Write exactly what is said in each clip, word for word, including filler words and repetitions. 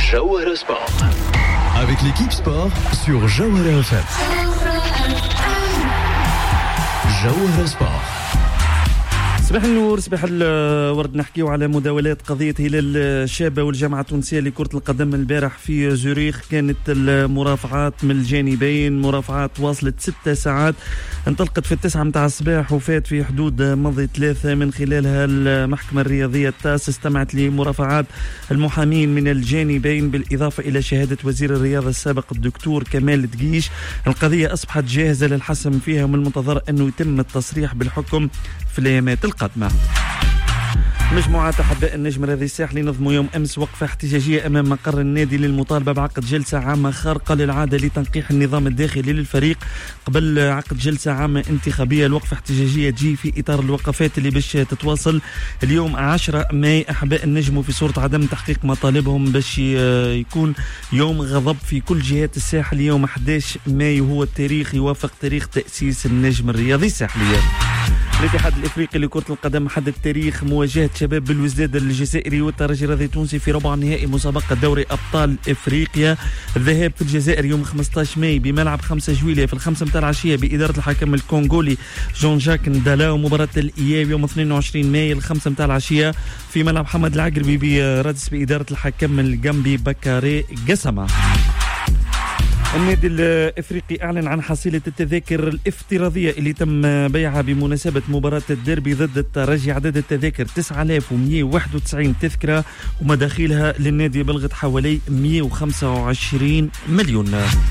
Jawahara Sport. Avec l'équipe sport sur Jawahara F M. Jawahara Sport. صباح النور، صباح الورد. نحكيو على مداولات قضية هلال الشابة والجامعة التونسية لكرة القدم البارح في زوريخ. كانت المرافعات من الجانبين، مرافعات واصلت ستة ساعات، انطلقت في التسعة متاع الصباح وفات في حدود مضي ثلاثة. من خلالها المحكمة الرياضية التاس استمعت لمرافعات المحامين من الجانبين بالإضافة إلى شهادة وزير الرياضة السابق الدكتور كمال دقيش. القضية أصبحت جاهزة للحسم فيها، ومن المنتظر أنه يتم التصريح بالحكم في الأيامات القادمة. مجموعة أحباء النجم الرياضي الساحلي نظموا يوم أمس وقفة احتجاجية أمام مقر النادي للمطالبة بعقد جلسة عامة خارقة للعادة لتنقيح النظام الداخلي للفريق قبل عقد جلسة عامة انتخابية. الوقفة احتجاجية تجي في إطار الوقفات اللي باش تتواصل اليوم عشرة ماي. أحباء النجم في صورة عدم تحقيق مطالبهم باش يكون يوم غضب في كل جهات الساحل. يوم أحد عشر ماي وهو التاريخ يوافق تاريخ تأسيس النجم الرياضي الساحلي. الاتحاد الافريقي لكرة القدم حدد تاريخ مواجهة شباب بلوزداد الجزائري والترجي الرياضي التونسي في ربع نهائي مسابقة دوري ابطال افريقيا. الذهاب في الجزائر يوم خمسة عشر ماي بملعب خمسة جويلية في الخمسة متاع العشية بإدارة الحكم الكونغولي جون جاك ندالا. ومباراة الإياب يوم اثنين وعشرين ماي الخمسة متاع العشية في ملعب حمد العقربي برادس بإدارة الحكم الجامبي بكاري قسمة. النادي الافريقي اعلن عن حصيله التذاكر الافتراضيه اللي تم بيعها بمناسبه مباراه الديربي ضد الترجي. عدد التذاكر تسعة آلاف ومئة وواحد وتسعين تذكره، ومداخيلها للنادي بلغت حوالي مئة وخمسة وعشرين مليون.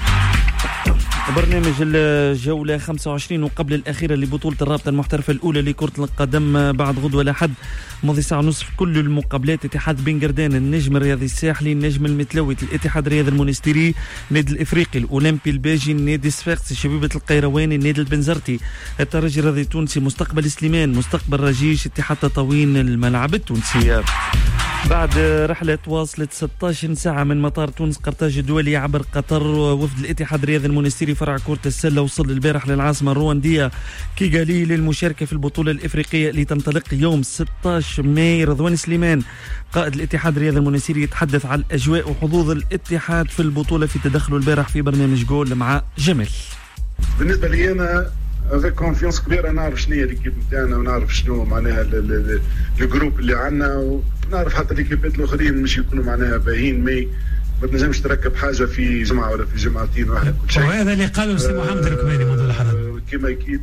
برنامج الجولة خمسة وعشرين وقبل الأخيرة لبطولة الرابطة المحترفة الأولى لكرة القدم بعد غدوة لحد ماضي ساعة ونصف كل المقابلات. اتحاد بن قردان، النجم الرياضي الساحلي، النجم المتلوي، الاتحاد الرياضي المونستيري، النادي الإفريقي، الأولمبي الباجي، النادي الصفاقسي، شبيبة القيرواني، النادي البنزرتي، الترجي الرياضي التونسي، مستقبل سليمان، مستقبل رجيش، اتحاد تطاوين الملعب التونسي. بعد رحلة واصلت ستة عشر ساعة من مطار تونس قرطاج الدولي عبر قطر، وفد الاتحاد الرياضي المونستيري فرع كرة السلة وصل البارح للعاصمة الرواندية كيغالي للمشاركة في البطولة الإفريقية اللي تنطلق يوم ستة عشر ماي. رضوان سليمان قائد الاتحاد الرياضي المونستيري يتحدث عن الأجواء وحظوظ الاتحاد في البطولة في تدخله البارح في برنامج جول مع جمال. بالنسبة لي أنا افيك كونفيونس كبيره، نعرف شنو هي ليكيب نتاعنا ونعرف شنو معناها الجروب اللي عندنا، ونعرف حتى ليكيبات الاخرين مش يكونوا معناها باهين. مي ما تنجمش تركب حاجه في جمعه ولا في جمعتين واحد كل شيء. وهذا اللي قاله سي محمد الكمالي منذ لحظات. كيما اكيد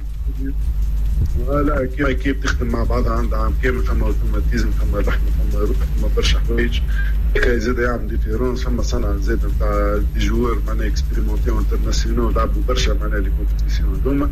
لا كيما اكيد تخدم مع بعضها عندها عام كامل، ثم ثم تيزم ثم رحمه ثم روح ثم برشا حوايج كي زاد يعمل ديفيرونس. ثم صنع زاد نتاع دي جوار معناها اكسبيريمونتي انترناسيونال لعبوا برشا معناها لي كومبيتيسيون هذوما.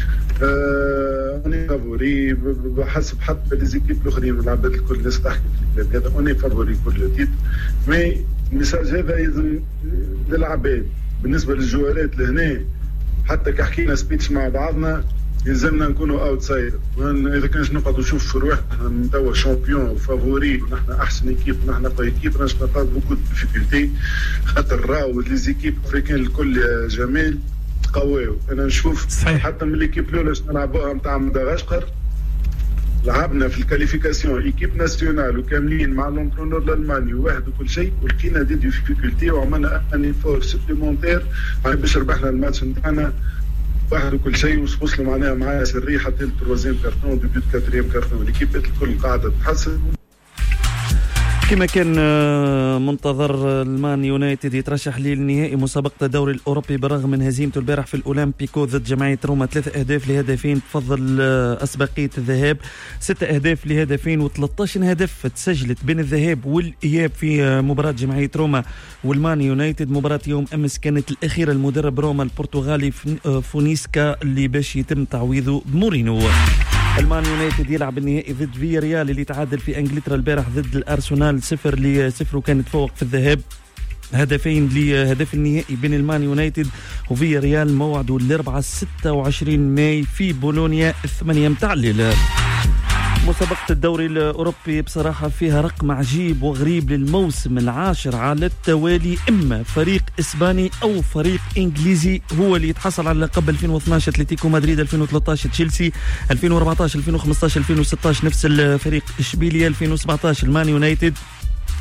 اوني فافوري بحسب حتى لي زيكيب الاخرين العباد الكل الناس تحكي في الكلام هذا. اوني فافوري كل تيت، مي الميساج هذا يلزم للعباد بالنسبه للجوارات لهنا. حتى كحكينا سبيتش مع بعضنا يلزمنا نكونوا اوتسايدر. اذا كانش نقعدوا نشوف في روحنا من توا شامبيون وفافوري ونحن احسن ايكيب ونحن اقوى ايكيب، راش نلقاو بوكو ديفيكولتي. خاطر راهو لي زيكيب افريكان الكل يا جمال قواو. انا نشوف صحيح. حتى من ليكيب الاولى باش نلعبوها نتاع مدغشقر لعبنا في الكاليفيكاسيون ايكيب ناسيونال وكاملين مع لونترونور الالماني وواحد وكل شيء، ولقينا دي ديفيكولتي وعملنا ان ايفور سوبليمونتير باش ربحنا الماتش نتاعنا واحد وكل شيء. وصلوا معناها معايا سري حتى التروازيام كارتون ديبيوت كاتريام كارتون. ليكيبات الكل قاعده تتحسن. كما كان منتظر المان يونايتد يترشح للنهائي مسابقة الدوري الأوروبي بالرغم من هزيمته البارح في الأولمبيكو ضد جمعية روما ثلاثة أهداف لهدفين. تفضل أسبقية الذهاب ستة أهداف لهدفين و13 هدف تسجلت بين الذهاب والإياب في مباراة جمعية روما والمان يونايتد. مباراة يوم أمس كانت الأخيرة المدرب روما البرتغالي فونيسكا اللي باش يتم تعويضه بمورينو. المان يونايتد يلعب النهائي ضد فيا ريال اللي تعادل في انجلترا البارح ضد الارسنال صفر لصفر، وكانت فوق في الذهاب هدفين لهدف النهائي بين المان يونايتد وفيا ريال. موعده الاربعاء ستة وعشرين ماي في بولونيا الثمانية متاع الليل. مسابقة الدوري الأوروبي بصراحة فيها رقم عجيب وغريب للموسم العاشر على التوالي. إما فريق إسباني أو فريق إنجليزي هو اللي يتحصل على لقب ألفين واثناشر أتلتيكو مدريد، ألفين وثلاثة عشر تشيلسي، ألفين وأربعة عشر ألفين وخمسة عشر ألفين وستة عشر نفس الفريق إشبيلية، ألفين وسبعة عشر المان يونايتد،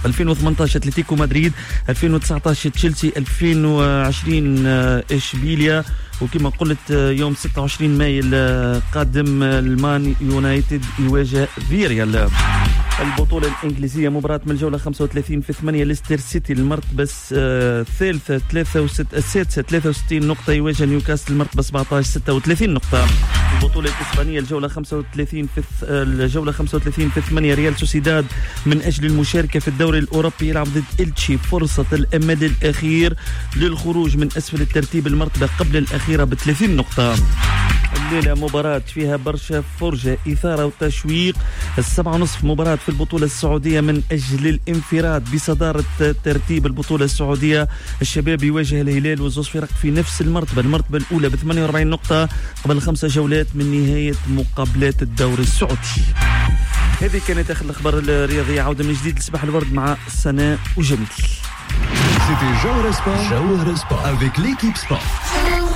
ألفين وثمانية عشر اتلتيكو مدريد، ألفين وتسعة عشر تشيلسي، ألفين وعشرين اشبيليا، وكما قلت يوم ستة وعشرين ماي القادم المان يونايتد يواجه فيريال. البطولة الإنجليزية مباراة من الجولة خمسة وثلاثين في ثمانية ليستر سيتي المرتبة الثالثة السادسة ثلاثة وستين نقطة يواجه نيوكاسل المرتبة سبعة عشر ستة وثلاثين نقطة. البطولة الإسبانية الجولة خمسة وثلاثين في الجولة خمسة وثلاثين في ثمانية ريال سوسيداد من أجل المشاركة في الدوري الأوروبي يلعب ضد إلتشي، فرصة الأمل الأخير للخروج من أسفل الترتيب المرتبة قبل الأخيرة بثلاثين نقطة. الليلة مباراة فيها برشا فرجة، إثارة وتشويق. السبعة ونصف مباراة في البطولة السعودية من أجل الانفراد بصدارة ترتيب البطولة السعودية. الشباب يواجه الهلال وزوز فرق في نفس المرتبة، المرتبة الأولى ب ثمانية وأربعين نقطة قبل خمسة جولات من نهاية مقابلات الدوري السعودي. هذه كانت آخر الأخبار الرياضية. عودة من جديد لصباح الورد مع سناء وجميل. C'était Jawara Sport, Jawara Sport avec l'équipe sport.